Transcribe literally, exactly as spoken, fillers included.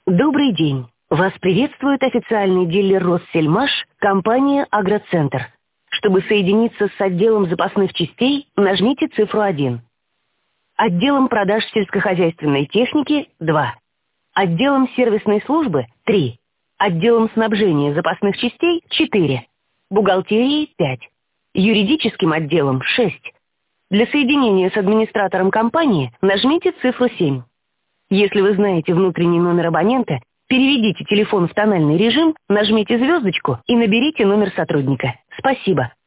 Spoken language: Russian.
Добрый день. Вас приветствует официальный дилер Россельмаш, компания «Агроцентр». Чтобы соединиться с отделом запасных частей, нажмите цифру один. Отделом продаж сельскохозяйственной техники – два. Отделом сервисной службы – три. Отделом снабжения запасных частей – четыре. Бухгалтерией – пять. Юридическим отделом – шесть. Для соединения с администратором компании нажмите цифру семь. Если вы знаете внутренний номер абонента, переведите телефон в тональный режим, нажмите звездочку и наберите номер сотрудника. Спасибо.